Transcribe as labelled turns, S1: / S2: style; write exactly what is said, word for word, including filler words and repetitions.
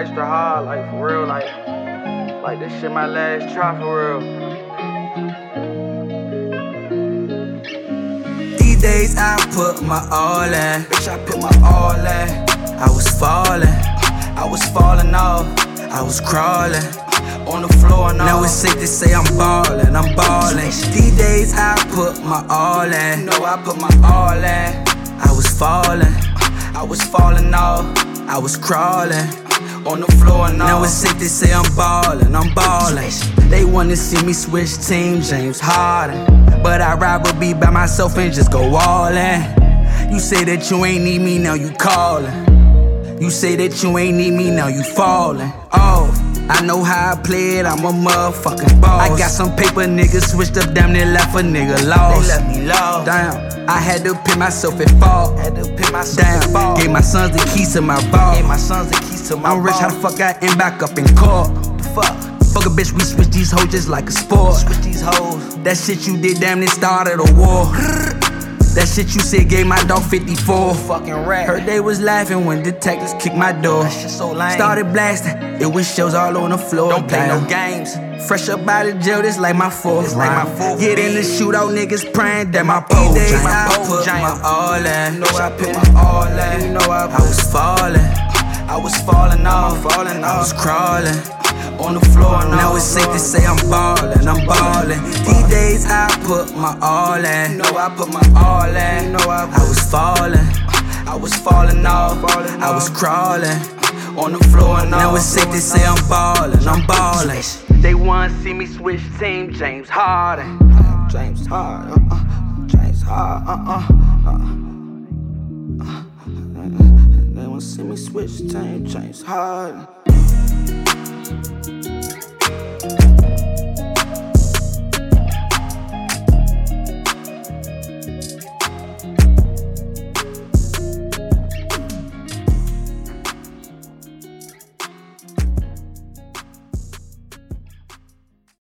S1: extra hard, like for real, like, like this shit my last try for real.
S2: These days I put my all in, bitch I put my all in. I was falling, I was falling off, I was crawling on the floor and all. Now it's safe to say I'm ballin', I'm ballin'. These days I put my all in, you know I put my all in. I was falling, I was falling off, I was crawling on the floor and all. Now it's safe to say I'm ballin', I'm ballin'. They wanna see me switch teams, James Harden, but I'd rather be by myself and just go all in. You say that you ain't need me, now you callin'. You say that you ain't need me, now you fallin'. Oh, I know how I play it, I'm a motherfucking boss. I got some paper, niggas switched up, damn near left a nigga lost. They left me lost. Damn, I had to pick myself at fault. Had to pick myself damn, at fault. Gave my sons the keys to my ball. Gave my sons the keys to my I'm rich, ball. How the fuck I end back up in court? The fuck? Fuck a bitch, we switch these hoes just like a sport. Switch these hoes. That shit you did damn near started a war. That shit you said gave my dog fifty-four. Fucking rap. Heard they was laughing when detectives kicked my door. That shit so lame. Started blasting, it was shows all on the floor. Don't play no games. Fresh up out of jail, this like my fourth like my fourth Get in the shootout, niggas praying that my pole days I put my all in. You know I put my all in. You know I, I was falling, I was falling off, falling off. I was crawling on the floor. Now it's safe to say I'm ballin', I'm ballin'. These days I put my all in. You know I put my all in. You know I, I was fallin', I was falling off, I was crawling on the floor. Now it's safe to say I'm ballin', I'm ballin'. They wanna see me switch team, James Harden. James Harden, uh, uh, James Harden, uh, uh, uh, uh. They wanna see me switch team, James Harden.